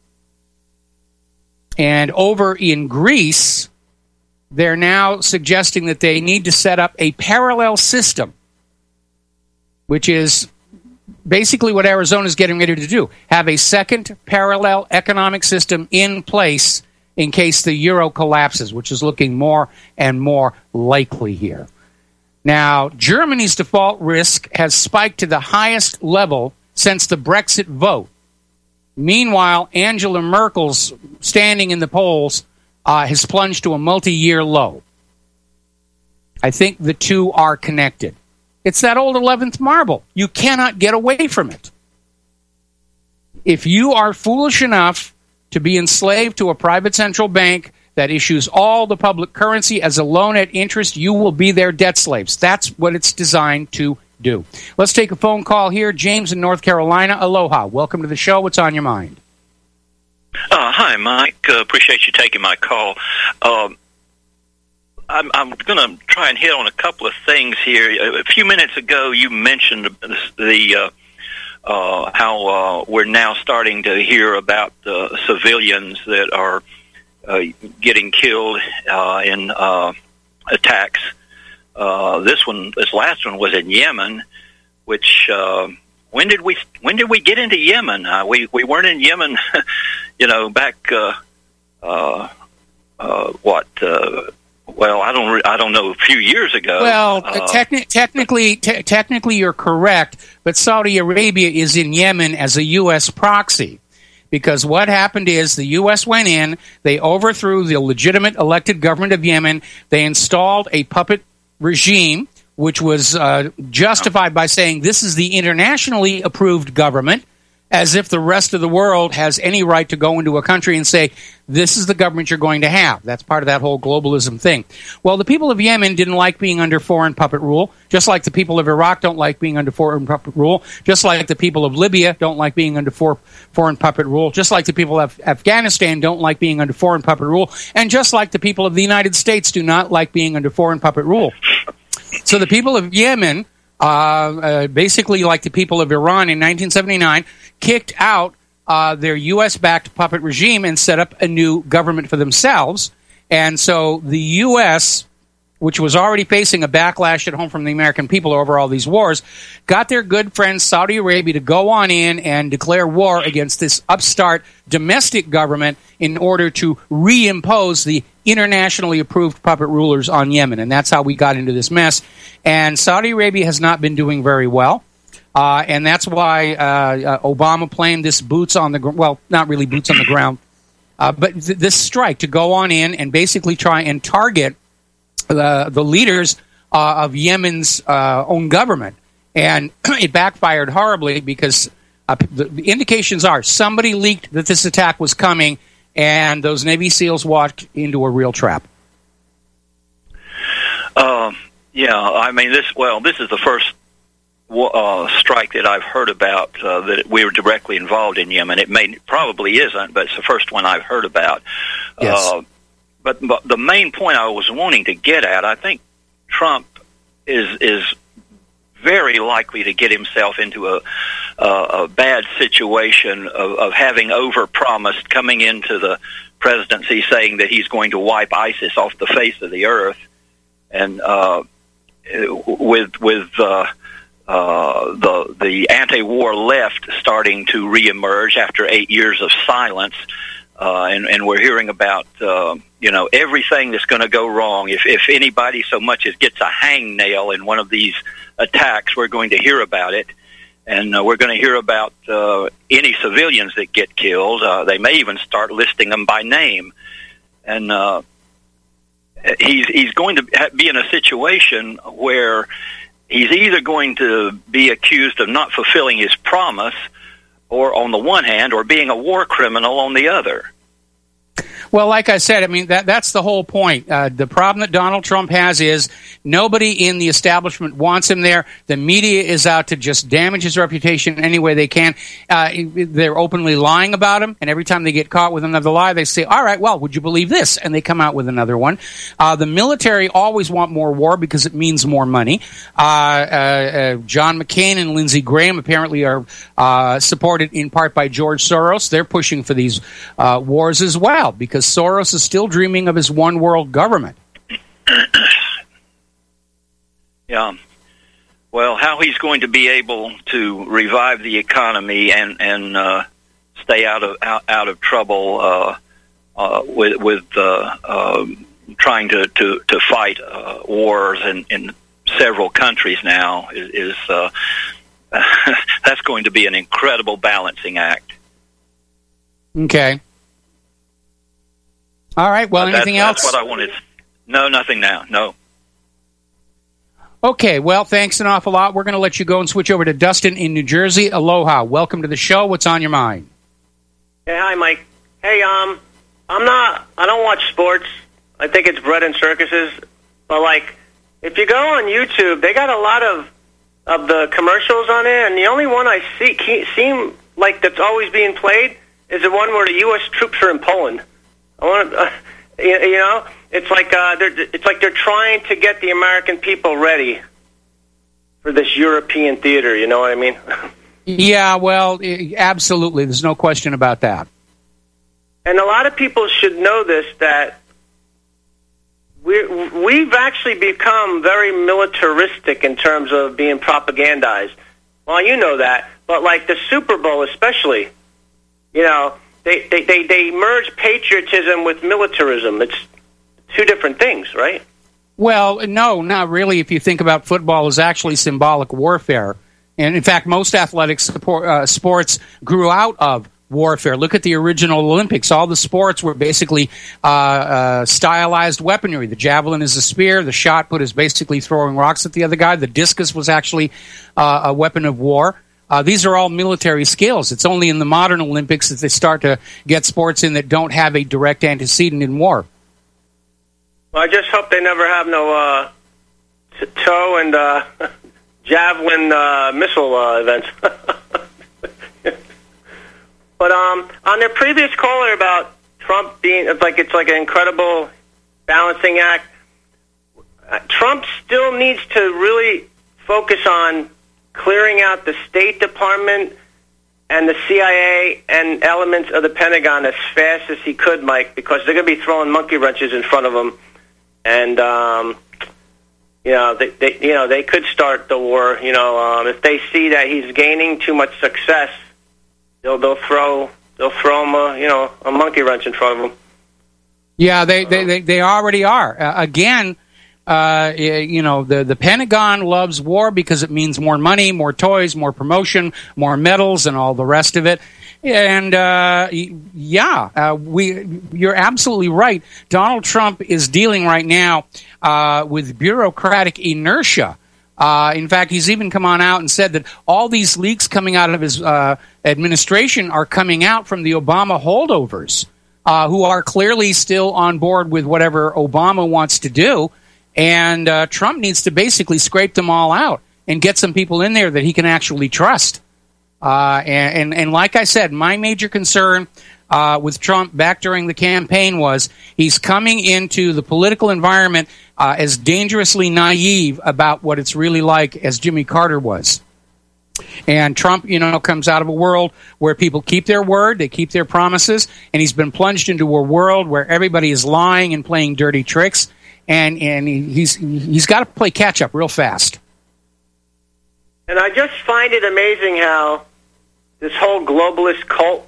And over in Greece, they're now suggesting that they need to set up a parallel system, which is basically what Arizona is getting ready to do. Have a second parallel economic system in place in case the euro collapses, which is looking more and more likely here. Now, Germany's default risk has spiked to the highest level since the Brexit vote. Meanwhile, Angela Merkel's standing in the polls uh, has plunged to a multi-year low. I think the two are connected. It's that old eleventh marble. You cannot get away from it. If you are foolish enough to be enslaved to a private central bank that issues all the public currency as a loan at interest, you will be their debt slaves. That's what it's designed to do. Let's take a phone call here. James in North Carolina. Aloha. Welcome to the show. What's on your mind? Uh, hi, Mike. Uh, appreciate you taking my call. Um, I'm, I'm going to try and hit on a couple of things here. A few minutes ago, you mentioned the uh, uh, how uh, we're now starting to hear about the civilians that are uh, getting killed uh, in uh, attacks. Uh, this one, this last one, was in Yemen. Which uh, when did we when did we get into Yemen? Uh, we we weren't in Yemen, you know, back uh, uh, uh, what. Uh, Well, I don't. I don't know. A few years ago. Well, uh, techni- technically, te- technically, you're correct. But Saudi Arabia is in Yemen as a U S proxy, because what happened is the U S went in, they overthrew the legitimate elected government of Yemen, they installed a puppet regime, which was uh, justified by saying this is the internationally approved government, as if the rest of the world has any right to go into a country and say, this is the government you're going to have. That's part of that whole globalism thing. Well, the people of Yemen didn't like being under foreign puppet rule, just like the people of Iraq don't like being under foreign puppet rule, just like the people of Libya don't like being under for, foreign puppet rule, just like the people of Afghanistan don't like being under foreign puppet rule, and just like the people of the United States do not like being under foreign puppet rule. So the people of Yemen, uh, uh, basically like the people of Iran in nineteen seventy-nine, kicked out uh, their U S-backed puppet regime and set up a new government for themselves. And so the U S, which was already facing a backlash at home from the American people over all these wars, got their good friend Saudi Arabia to go on in and declare war against this upstart domestic government in order to reimpose the internationally approved puppet rulers on Yemen. And that's how we got into this mess. And Saudi Arabia has not been doing very well. Uh, and that's why uh, uh, Obama planned this boots on the ground, well, not really boots on the ground, Uh, but th- this strike to go on in and basically try and target the the leaders uh, of Yemen's uh, own government, and it backfired horribly because uh, the, the indications are somebody leaked that this attack was coming, and those Navy SEALs walked into a real trap. Um, yeah, I mean this. Well, this is the first uh, strike that I've heard about uh, that we were directly involved in Yemen. It may probably isn't, but it's the first one I've heard about. Yes. Uh, but, but the main point I was wanting to get at, I think Trump is is very likely to get himself into a a, a bad situation of, of having overpromised coming into the presidency, saying that he's going to wipe ISIS off the face of the earth. And uh, with with uh, uh, the the anti-war left starting to reemerge after eight years of silence, uh, and, and we're hearing about uh, you know everything that's going to go wrong. If if anybody so much as gets a hangnail in one of these attacks, we're going to hear about it, and uh, we're going to hear about uh, any civilians that get killed. Uh, they may even start listing them by name, and. Uh, He's he's going to be in a situation where he's either going to be accused of not fulfilling his promise, or on the one hand, or being a war criminal on the other. Well, like I said, I mean, that that's the whole point. Uh, the problem that Donald Trump has is nobody in the establishment wants him there. The media is out to just damage his reputation any way they can. Uh, they're openly lying about him, and every time they get caught with another lie, they say, all right, well, would you believe this? And they come out with another one. Uh, the military always want more war because it means more money. Uh, uh, uh, John McCain and Lindsey Graham apparently are uh, supported in part by George Soros. They're pushing for these uh, wars as well, because Soros is still dreaming of his one world government. Yeah. Well, how he's going to be able to revive the economy and and uh, stay out of out, out of trouble uh, uh, with with uh, uh, trying to to to fight uh, wars in, in several countries now is, is uh, that's going to be an incredible balancing act. Okay. All right. Well, But anything that's, else? That's what I wanted. No, nothing now. No. Okay. Well, thanks an awful lot. We're going to let you go and switch over to Dustin in New Jersey. Aloha. Welcome to the show. What's on your mind? Hey, hi, Mike. Hey, um, I'm not. I don't watch sports. I think it's bread and circuses. But like, if you go on YouTube, they got a lot of of the commercials on there, and the only one I see seem like that's always being played is the one where the U S troops are in Poland. I want to, uh, you, you know, it's like uh, they're it's like they're trying to get the American people ready for this European theater. You know what I mean? Yeah, well, i- absolutely. There's no question about that. And a lot of people should know this, that we we've actually become very militaristic in terms of being propagandized. Well, you know that, but like the Super Bowl, especially, you know. They, they, they, they merge patriotism with militarism. It's two different things, right? Well, no, not really. If you think about football as actually symbolic warfare. And in fact, most athletic support, uh, sports grew out of warfare. Look at the original Olympics. All the sports were basically uh, uh, stylized weaponry. The javelin is a spear. The shot put is basically throwing rocks at the other guy. The discus was actually uh, a weapon of war. Uh, these are all military skills. It's only in the modern Olympics that they start to get sports in that don't have a direct antecedent in war. Well, I just hope they never have no uh, t- toe and uh, javelin uh, missile uh, events. But um, on their previous caller about Trump being it's like it's like an incredible balancing act, uh, Trump still needs to really focus on clearing out the State Department and the C I A and elements of the Pentagon as fast as he could, Mike, because they're going to be throwing monkey wrenches in front of him, and um, you know, they, they, you know, they could start the war. You know, um, if they see that he's gaining too much success, they'll they'll throw they'll throw him a you know a monkey wrench in front of him. Yeah, they they, they, they already are. Uh, again. Uh, you know, the, the Pentagon loves war because it means more money, more toys, more promotion, more medals, and all the rest of it. And uh, yeah, uh, we you're absolutely right. Donald Trump is dealing right now uh, with bureaucratic inertia. Uh, in fact, he's even come on out and said that all these leaks coming out of his uh, administration are coming out from the Obama holdovers, uh, who are clearly still on board with whatever Obama wants to do. And uh, Trump needs to basically scrape them all out and get some people in there that he can actually trust. Uh, and, and, and like I said, my major concern uh, with Trump back during the campaign was he's coming into the political environment uh, as dangerously naive about what it's really like as Jimmy Carter was. And Trump, you know, comes out of a world where people keep their word, they keep their promises, and he's been plunged into a world where everybody is lying and playing dirty tricks, and, and he's he's got to play catch-up real fast. And I just find it amazing how this whole globalist cult,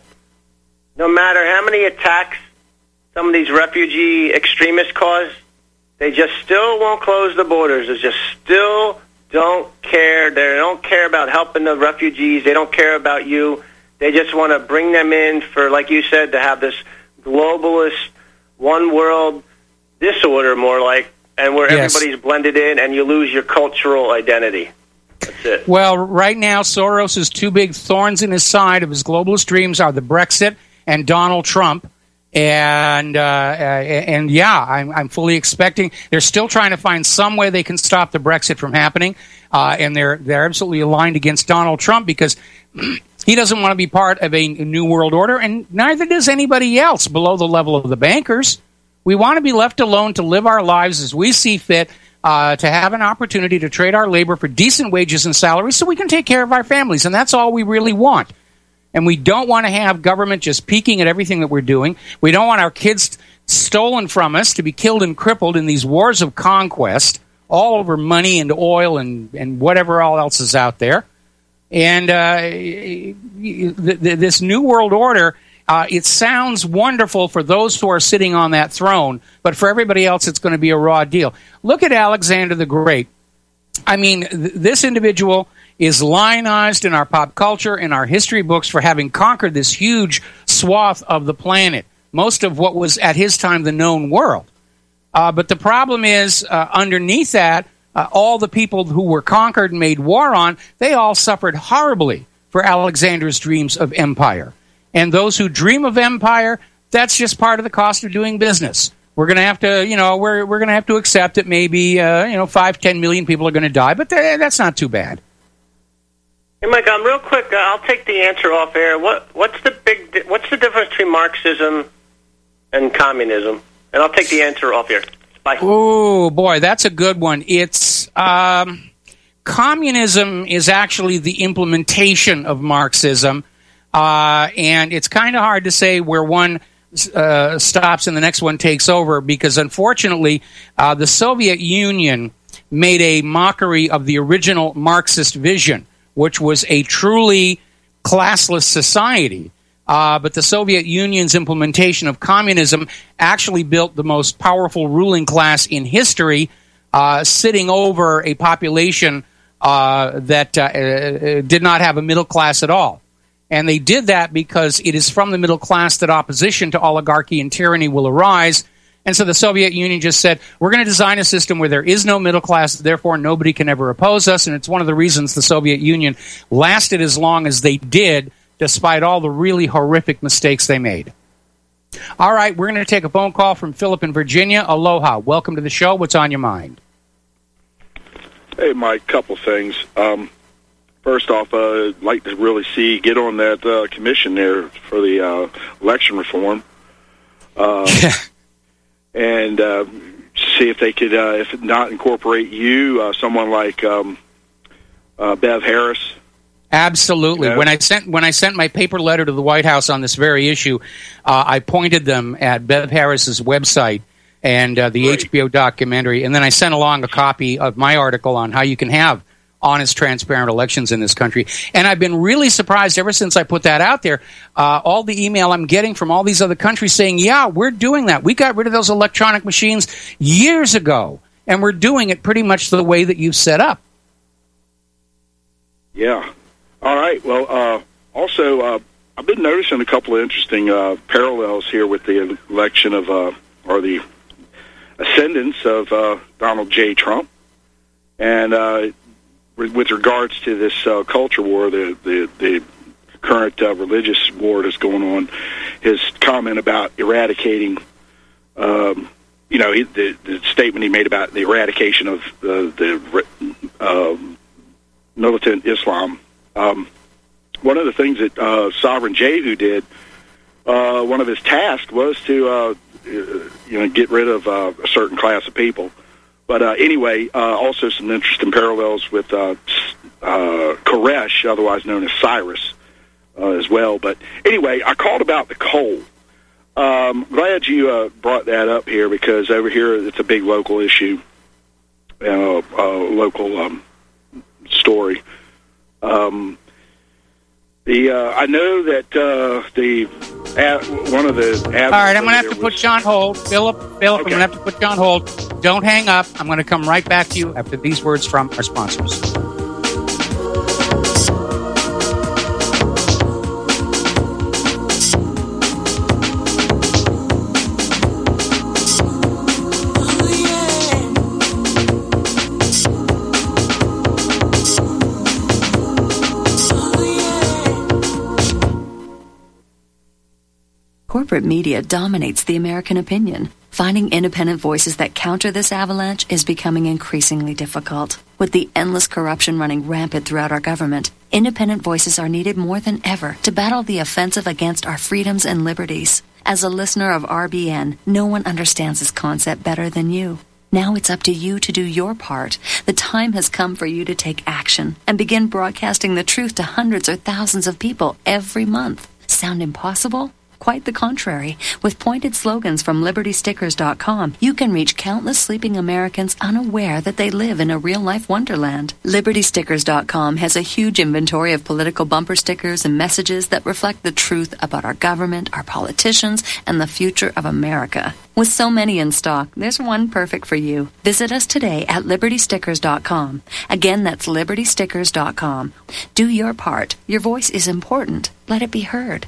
no matter how many attacks some of these refugee extremists cause, they just still won't close the borders. They just still don't care. They don't care about helping the refugees. They don't care about you. They just want to bring them in for, like you said, to have this globalist, one world disorder, more like, and where Yes. everybody's blended in and you lose your cultural identity. That's it. Well, right now, Soros's two big thorns in his side of his globalist dreams are the Brexit and Donald Trump. And, uh, and yeah, I'm, I'm fully expecting. They're still trying to find some way they can stop the Brexit from happening. Uh, and they're, they're absolutely aligned against Donald Trump because he doesn't want to be part of a new world order, and neither does anybody else below the level of the bankers. We want to be left alone to live our lives as we see fit. Uh, to have an opportunity to trade our labor for decent wages and salaries so we can take care of our families. And that's all we really want. And we don't want to have government just peeking at everything that we're doing. We don't want our kids stolen from us to be killed and crippled in these wars of conquest, all over money and oil and, and whatever all else is out there. And uh, th- th- this new world order, Uh, it sounds wonderful for those who are sitting on that throne, but for everybody else, it's going to be a raw deal. Look at Alexander the Great. I mean, th- this individual is lionized in our pop culture, in our history books, for having conquered this huge swath of the planet, most of what was at his time the known world. Uh, but the problem is, uh, underneath that, uh, all the people who were conquered and made war on, they all suffered horribly for Alexander's dreams of empire. And those who dream of empire, that's just part of the cost of doing business. We're going to have to, you know, we're we're going to have to accept that maybe, uh, you know, five, ten million people are going to die, but th- that's not too bad. Hey, Mike, um, real quick, uh, I'll take the answer off air. What what's the big di- what's the difference between Marxism and communism? And I'll take the answer off air. Bye. Oh boy, that's a good one. It's um, communism is actually the implementation of Marxism. Uh, and it's kind of hard to say where one uh, stops and the next one takes over because, unfortunately, uh, the Soviet Union made a mockery of the original Marxist vision, which was a truly classless society. Uh, but the Soviet Union's implementation of communism actually built the most powerful ruling class in history, uh, sitting over a population uh, that uh, uh, did not have a middle class at all. And they did that because it is from the middle class that opposition to oligarchy and tyranny will arise. And so the Soviet Union just said, we're going to design a system where there is no middle class, therefore nobody can ever oppose us. And it's one of the reasons the Soviet Union lasted as long as they did, despite all the really horrific mistakes they made. All right, we're going to take a phone call from Philip in Virginia. Aloha. Welcome to the show. What's on your mind? Hey, Mike, couple things. Um, first off, uh, I'd like to really see, get on that uh, commission there for the uh, election reform. Uh, and uh, see if they could, uh, if not incorporate you, uh, someone like um, uh, Bev Harris. Absolutely. Yeah. When I sent when I sent my paper letter to the White House on this very issue, uh, I pointed them at Bev Harris's website and uh, the right. H B O documentary, and then I sent along a copy of my article on how you can have honest, transparent elections in this country. And I've been really surprised ever since I put that out there, uh, all the email I'm getting from all these other countries saying, yeah, we're doing that. We got rid of those electronic machines years ago, and we're doing it pretty much the way that you've set up. Yeah. All right. Well, uh, also, uh, I've been noticing a couple of interesting uh, parallels here with the election of, uh, or the ascendance of uh, Donald J. Trump. And uh, with regards to this uh, culture war, the, the, the current uh, religious war that's going on, his comment about eradicating, um, you know, he, the, the statement he made about the eradication of the, the uh, militant Islam. Um, one of the things that uh, Sovereign Jehu did, uh, one of his tasks was to, uh, you know, get rid of uh, a certain class of people. But uh, anyway, uh, also some interesting parallels with uh, uh, Koresh, otherwise known as Cyrus, uh, as well. But anyway, I called about the coal. Um, glad you uh, brought that up here, because over here it's a big local issue, uh, uh, local um, story. Um, the uh, I know that uh, the ad, one of the all right, I'm going to have to put you on hold, Philip. Philip, okay. I'm going to have to put you on hold. Don't hang up. I'm going to come right back to you after these words from our sponsors. Corporate media dominates the American opinion. Finding independent voices that counter this avalanche is becoming increasingly difficult. With the endless corruption running rampant throughout our government, independent voices are needed more than ever to battle the offensive against our freedoms and liberties. As a listener of R B N, no one understands this concept better than you. Now it's up to you to do your part. The time has come for you to take action and begin broadcasting the truth to hundreds or thousands of people every month. Sound impossible? Quite the contrary. With pointed slogans from Liberty Stickers dot com, you can reach countless sleeping Americans unaware that they live in a real-life wonderland. Liberty Stickers dot com has a huge inventory of political bumper stickers and messages that reflect the truth about our government, our politicians, and the future of America. With so many in stock, there's one perfect for you. Visit us today at Liberty Stickers dot com. Again, that's Liberty Stickers dot com. Do your part. Your voice is important. Let it be heard.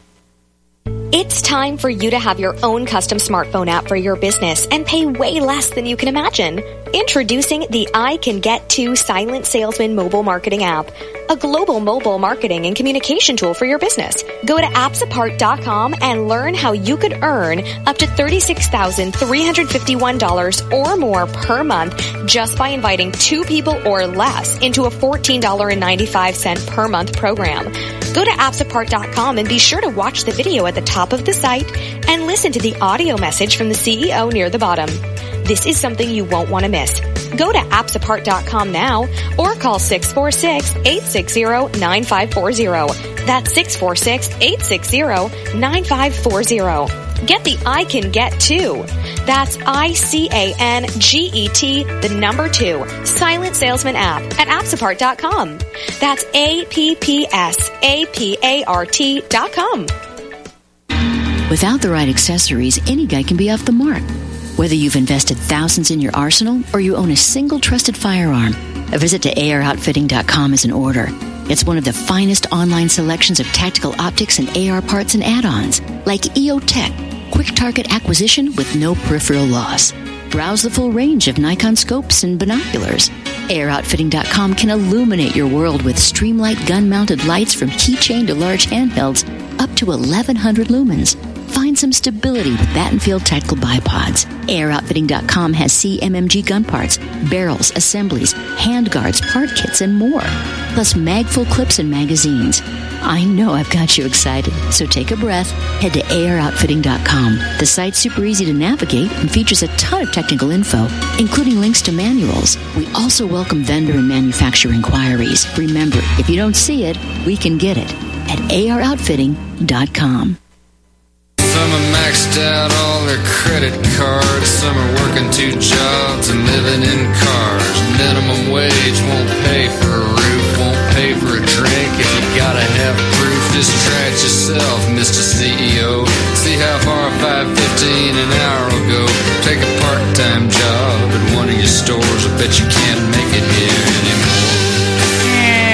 It's time for you to have your own custom smartphone app for your business and pay way less than you can imagine. Introducing the I Can Get To Silent Salesman mobile marketing app, a global mobile marketing and communication tool for your business. Go to apps apart dot com and learn how you could earn up to thirty-six thousand three hundred fifty-one dollars or more per month just by inviting two people or less into a fourteen dollars and ninety-five cents per month program. Go to apps apart dot com and be sure to watch the video at the top of the site and listen to the audio message from the C E O near the bottom. This is something you won't want to miss. Go to apps apart dot com now or call six four six, eight six zero, nine five four zero. That's six four six, eight six zero, nine five four zero. Get the I Can Get To. That's I C A N G E T, the number two, Silent Salesman app at apps apart dot com. That's A P P S A P A R T dot com. Without the right accessories, any guy can be off the mark. Whether you've invested thousands in your arsenal or you own a single trusted firearm, a visit to A R outfitting dot com is in order. It's one of the finest online selections of tactical optics and A R parts and add-ons, like E O Tech, quick target acquisition with no peripheral loss. Browse the full range of Nikon scopes and binoculars. A R outfitting dot com can illuminate your world with Streamlight gun-mounted lights from keychain to large handhelds up to eleven hundred lumens. Find some stability with Battenfield tactical bipods. A R outfitting dot com has C M M G gun parts, barrels, assemblies, handguards, part kits, and more. Plus mag-full clips and magazines. I know I've got you excited, so take a breath. Head to A R outfitting dot com. The site's super easy to navigate and features a ton of technical info, including links to manuals. We also welcome vendor and manufacturer inquiries. Remember, if you don't see it, we can get it at A R outfitting dot com. Some are maxed out all their credit cards. Some are working two jobs and living in cars. Minimum wage won't pay for a roof, won't pay for a drink. If you gotta have proof, just try it yourself, Mister C E O. See how far five fifteen an hour will go. Take a part-time job at one of your stores. I bet you can't make it here anymore. And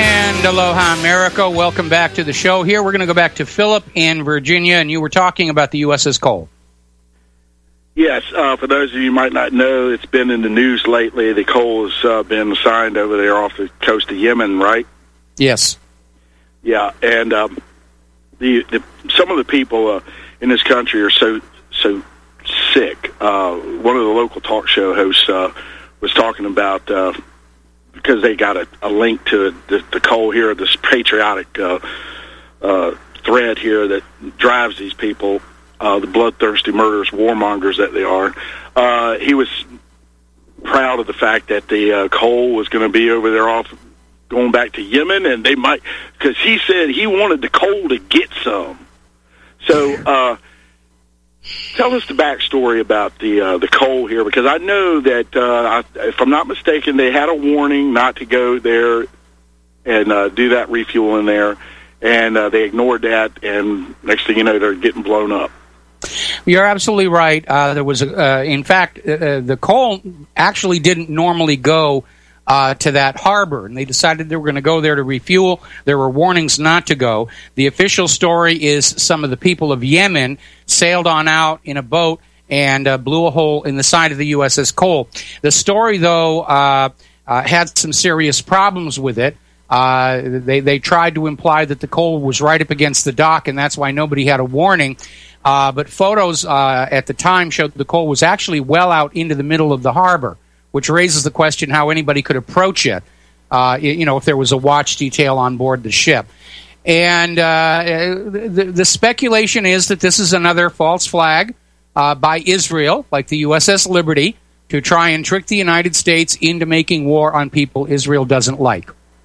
Aloha, America. Welcome back to the show. Here we're going to go back to Philip in Virginia, and you were talking about the U S S Cole. Yes, uh, for those of you who might not know, it's been in the news lately. The coal has uh, been assigned over there off the coast of Yemen, right? Yes. Yeah, and um, the, the some of the people uh, in this country are so so sick. Uh, one of the local talk show hosts uh, was talking about, uh, because they got a, a link to the, the coal here, this patriotic uh, uh, thread here that drives these people, uh, the bloodthirsty, murderous warmongers that they are. Uh, he was proud of the fact that the uh, coal was going to be over there off going back to Yemen, and they might, because he said he wanted the coal to get some. So, uh, tell us the backstory about the uh, the coal here, because I know that, uh, I, if I'm not mistaken, they had a warning not to go there and uh, do that refueling there, and uh, they ignored that, and next thing you know, they're getting blown up. You're absolutely right. Uh, there was, a, uh, in fact, uh, the coal actually didn't normally go Uh, to that harbor, and they decided they were going to go there to refuel. There were warnings not to go. The official story is some of the people of Yemen sailed on out in a boat and uh, blew a hole in the side of the U S S Cole. The story, though, uh, uh, had some serious problems with it. Uh, they, they tried to imply that the coal was right up against the dock, and that's why nobody had a warning. Uh, but photos uh, at the time showed the coal was actually well out into the middle of the harbor, which raises the question how anybody could approach it, uh, you know, if there was a watch detail on board the ship. And uh, the, the speculation is that this is another false flag uh, by Israel, like the U S S Liberty, to try and trick the United States into making war on people Israel doesn't like.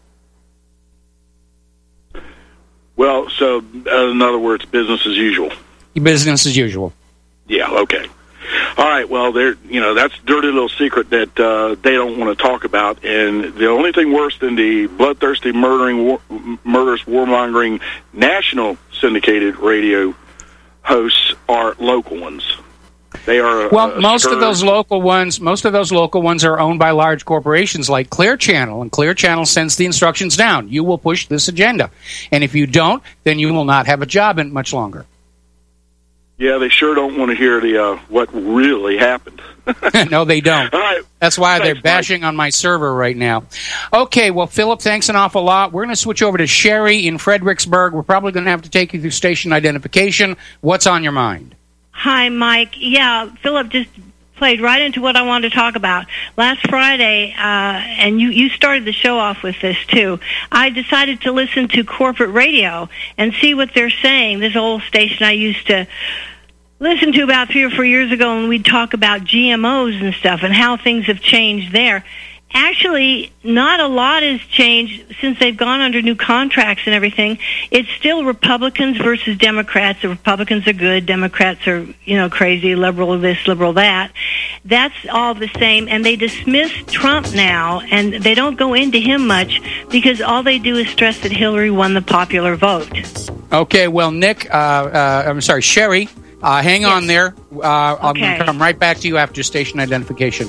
Well, so uh, in other words, business as usual. Business as usual. Yeah, okay. All right, well, there, you know, that's a dirty little secret that uh, they don't want to talk about. And the only thing worse than the bloodthirsty, murdering, war, murderous, warmongering national syndicated radio hosts are local ones. They are well, uh, most scourge. of those local ones, most of those local ones are owned by large corporations like Clear Channel, and Clear Channel sends the instructions down. You will push this agenda, and if you don't, then you will not have a job in much longer. Yeah, they sure don't want to hear the uh, what really happened. No, they don't. All right. That's why Thanks, they're bashing Mike. on my server right now. Okay, well, Philip, thanks an awful lot. We're going to switch over to Sherry in Fredericksburg. We're probably going to have to take you through station identification. What's on your mind? Hi, Mike. Yeah, Philip just played right into what I wanted to talk about. Last Friday, uh, and you, you started the show off with this, too, I decided to listen to corporate radio and see what they're saying. This old station I used to listen to about three or four years ago, and we'd talk about G M Os and stuff and how things have changed there. Actually, not a lot has changed since they've gone under new contracts and everything. It's still Republicans versus Democrats. The Republicans are good. Democrats are, you know, crazy, liberal this, liberal that. That's all the same. And they dismiss Trump now, and they don't go into him much because all they do is stress that Hillary won the popular vote. Okay, well, Nick, uh, uh, I'm sorry, Sherry, uh, hang yes. on there. Uh, I'm okay. going to come right back to you after station identification.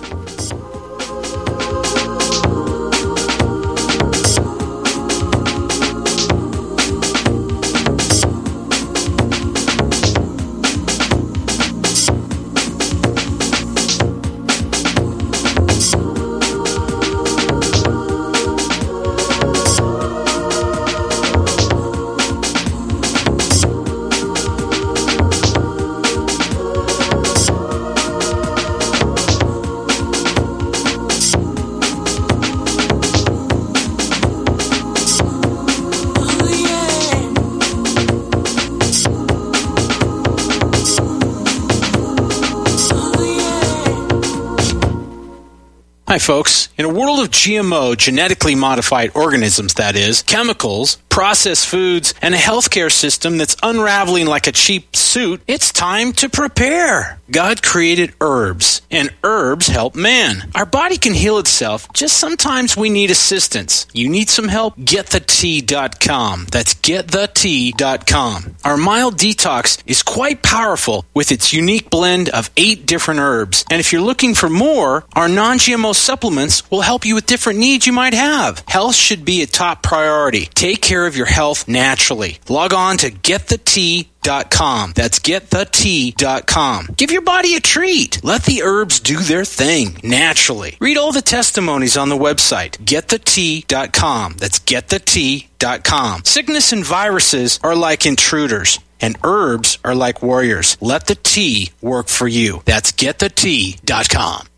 Hi, folks. In a world of G M O, genetically modified organisms, that is, chemicals, processed foods, and a healthcare system that's unraveling like a cheap suit, it's time to prepare. God created herbs, and herbs herbs help man. Our body can heal itself, just sometimes we need assistance. You need some help? get the tea dot com. That's get the tea dot com. Our mild detox is quite powerful with its unique blend of eight different herbs. And if you're looking for more, our non-G M O supplements will help you with different needs you might have. Health should be a top priority. Take care of your health naturally. Log on to get the tea dot com. That's get the tea dot com. Give your body a treat. Let the herbs do their thing naturally. Read all the testimonies on the website, get the tea dot com. That's get the tea dot com. Sickness and viruses are like intruders, and herbs are like warriors. Let the tea work for you. That's get the tea dot com.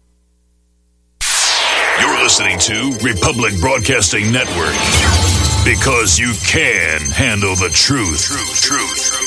You're listening to Republic Broadcasting Network, because you can handle the truth. Truth, truth.